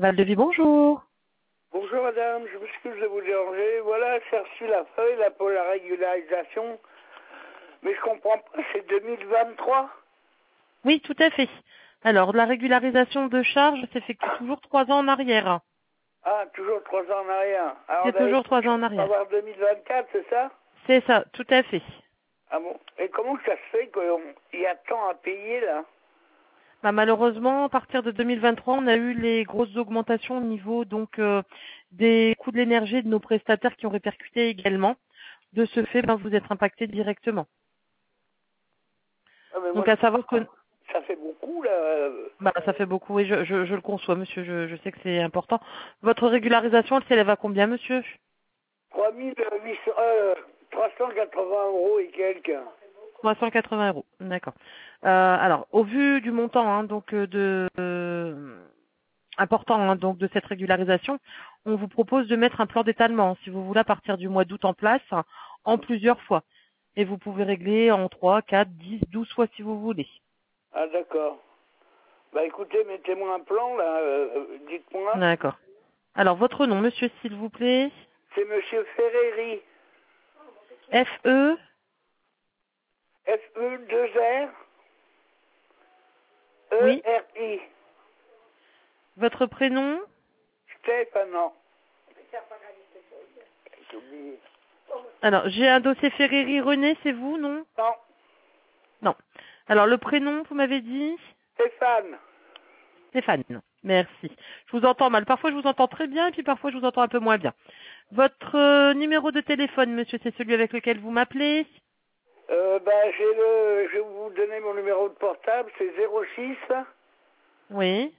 Val-de-Vie, bonjour. Bonjour madame, je m'excuse de vous déranger. Voilà, j'ai reçu la feuille là, pour la régularisation. Mais je comprends pas, c'est 2023. Oui, tout à fait. Alors, la régularisation de charges s'effectue toujours 3 ans en arrière. Ah, toujours 3 ans en arrière. Alors C'est on avait toujours 3 ans en on va arrière. avoir 2024, c'est ça? C'est ça, tout à fait. Ah bon? Et comment ça se fait qu'il y a tant à payer là? Bah, malheureusement, à partir de 2023, on a eu les grosses augmentations au niveau des coûts de l'énergie de nos prestataires qui ont répercuté également. De ce fait, vous êtes impacté directement. Ah, mais moi Donc, à savoir que ça fait beaucoup là. ça fait beaucoup, et je le conçois, monsieur, je sais que c'est important. Votre régularisation, elle s'élève à combien, monsieur? 380 euros et quelques. 380 euros, d'accord. Alors, au vu du montant important donc de cette régularisation, on vous propose de mettre un plan d'étalement, si vous voulez, à partir du mois d'août en place, en plusieurs fois. Et vous pouvez régler en 3, 4, 10, 12 fois si vous voulez. Ah d'accord. Bah écoutez, mettez-moi un plan là, dites-moi. D'accord. Alors, votre nom, monsieur, s'il vous plaît? C'est monsieur Ferreri. F-E, F-E-2-R. oui. E-R-I. Votre prénom? Stéphane. Alors, j'ai un dossier Ferreri René, c'est vous, non? Non, Non. Alors, le prénom, vous m'avez dit? Stéphane. Stéphane. Merci. Je vous entends mal. Parfois, je vous entends très bien et puis parfois, je vous entends un peu moins bien. Votre numéro de téléphone, monsieur, c'est celui avec lequel vous m'appelez? Je vais vous donner mon numéro de portable, c'est 06 Oui.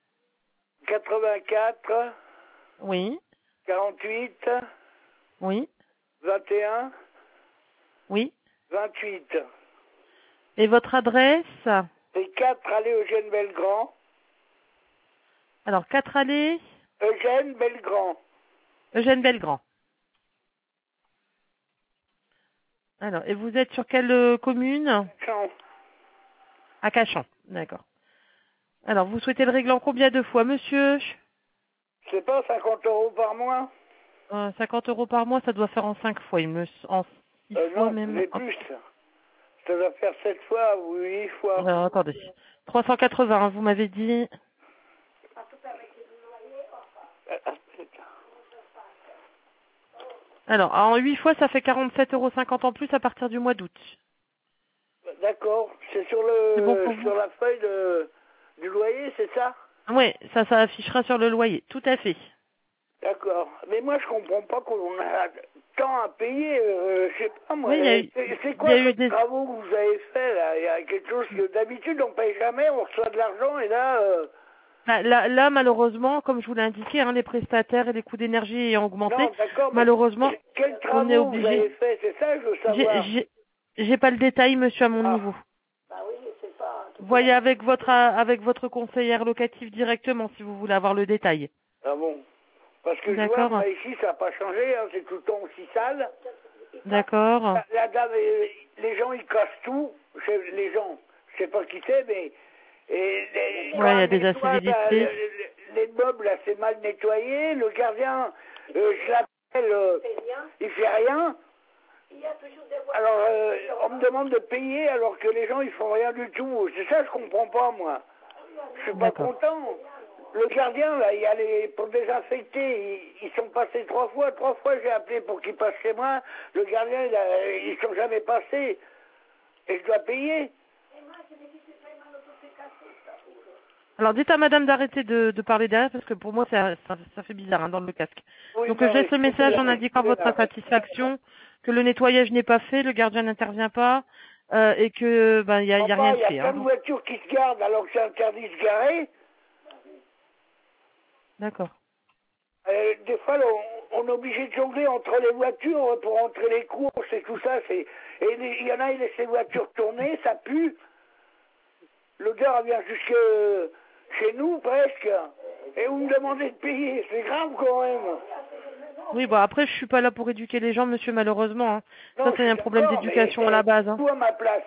84 Oui. 48 Oui. 21 Oui. 28. Et votre adresse? C'est 4 allée Eugène Belgrand. Alors, 4 allées Eugène Belgrand. Eugène Belgrand. Alors, et vous êtes sur quelle commune? Non, À Cachan. D'accord. Alors, vous souhaitez le régler en combien de fois, monsieur? c'est pas 50 euros par mois? 50 euros par mois, ça doit faire en 5 fois, en 6 fois Non, même. c'est Hop. plus. Ça doit faire 7 fois ou 8 fois. Alors, attendez. 380, vous m'avez dit. Alors, en 8 fois, ça fait 47,50 € en plus à partir du mois d'août. D'accord, c'est C'est bon pour vous? sur la feuille du loyer, c'est ça? Oui, ça affichera sur le loyer. Tout à fait. D'accord. Mais moi, je comprends pas qu'on a tant à payer. Je sais pas, moi. Oui, C'est il y quoi a eu comme des... travaux que vous avez fait, là? Il y a quelque chose que d'habitude, on paye jamais, on reçoit de l'argent, et là... Là, malheureusement, comme je vous l'ai indiqué, les prestataires et les coûts d'énergie ayant augmenté, Non, d'accord, mais malheureusement, quels on est travaux vous avez obligé. fait? C'est ça que je veux savoir. J'ai pas le détail, monsieur, à mon Ah. niveau. Bah oui, mais c'est pas... Voyez avec votre conseillère locative directement si vous voulez avoir le détail. Ah bon? Parce que je vois, D'accord? moi, ici, ça n'a pas changé, hein, c'est tout le temps aussi sale. D'accord? La dame, les gens, ils cassent tout. Les gens, je sais pas qui c'est, mais Ouais, il y a quand des nettoie, incivilités. les meubles, là, c'est mal nettoyé. Le gardien, je l'appelle, il fait rien. Alors, on me demande de payer alors que les gens, ils font rien du tout. C'est ça, je comprends pas, moi. Je suis pas D'accord. content. Le gardien, là, il y a pour désinfecter, ils sont passés 3 fois. 3 fois, j'ai appelé pour qu'ils passent chez moi. Le gardien, ils sont jamais passés. Et je dois payer. Alors dites à madame d'arrêter de parler derrière parce que pour moi ça fait bizarre dans le casque. Oui, Donc non, je laisse le message en indiquant votre excusez-la. insatisfaction, que le nettoyage n'est pas fait, le gardien n'intervient pas et que il y a rien Enfin, de il y a fait. plein de voitures qui se gardent alors que c'est interdit de se garer. D'accord. Des fois, on est obligé de jongler entre les voitures pour entrer les courses et tout ça. Et il y en a, ils laissent les voitures tourner, ça pue. L'odeur elle vient jusque chez nous presque. Et vous me demandez de payer, c'est grave quand même. Oui, après je suis pas là pour éduquer les gens, monsieur, malheureusement. Ça Non, je c'est suis un problème d'accord, mais d'éducation à la base. tout à ma place.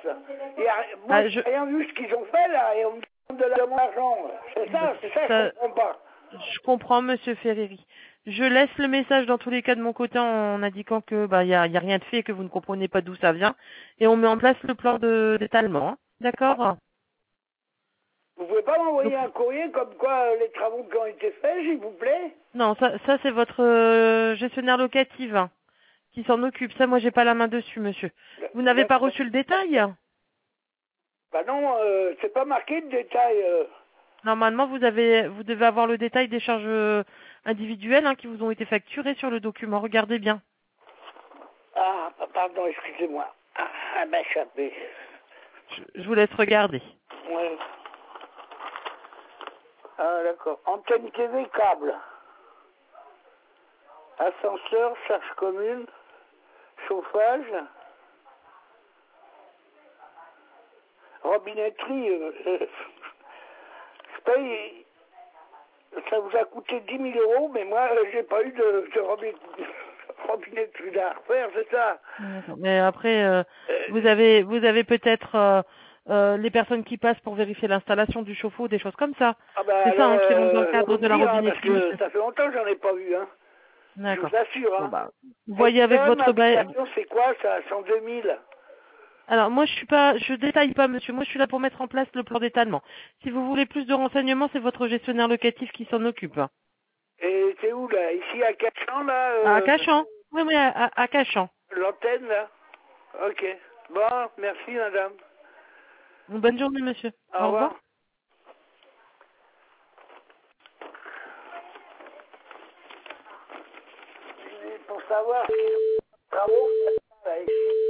Moi, Ah, j'ai rien vu ce qu'ils ont fait là et on me demande de l'argent. C'est ça que je ça, comprends pas. Je comprends, monsieur Ferreri. Je laisse le message dans tous les cas de mon côté en indiquant que bah y a rien de fait et que vous ne comprenez pas d'où ça vient. Et on met en place le plan d'étalement. Hein. D'accord? Vous pouvez pas Donc m'envoyer un courrier comme quoi les travaux qui ont été faits, s'il vous plaît? non, ça c'est votre gestionnaire locatif hein, qui s'en occupe. Ça, moi j'ai pas la main dessus, monsieur. Vous n'avez pas D'accord. reçu le détail? Bah non, c'est pas marqué de détail. Normalement, vous devez avoir le détail des charges individuelles hein, qui vous ont été facturées sur le document. Regardez bien. Ah, pardon, excusez-moi. Ah, elle m'a échappé. Je vous laisse regarder. Ouais. Ah, d'accord. Antenne TV, câble. Ascenseur, charge commune, chauffage, robinetterie. Je paye, ça vous a coûté 10 000 euros, mais moi, j'ai pas eu de robinetterie à refaire, c'est ça. D'accord. Mais après, Euh, vous avez peut-être les personnes qui passent pour vérifier l'installation du chauffe-eau, des choses comme ça. ah bah C'est ça alors, hein, qui rentre dans le faut cadre me de la dire, hein, parce robinetterie, que monsieur. ça fait longtemps que j'en ai pas vu, hein. Je D'accord. vous assure, Bon hein. bah, voyez avec Epson, votre bail. habitation, c'est quoi ça? 102 000. Alors moi je détaille pas, monsieur. Moi je suis là pour mettre en place le plan d'étalement. Si vous voulez plus de renseignements, c'est votre gestionnaire locatif qui s'en occupe. Hein. Et c'est où là? Ici à Cachan là, À Cachan. Oui, oui, à Cachan. l'antenne là? Ok. Bon, merci madame. Bonne journée, monsieur. Au Au revoir. revoir. Pour savoir si les travaux, ça va ici.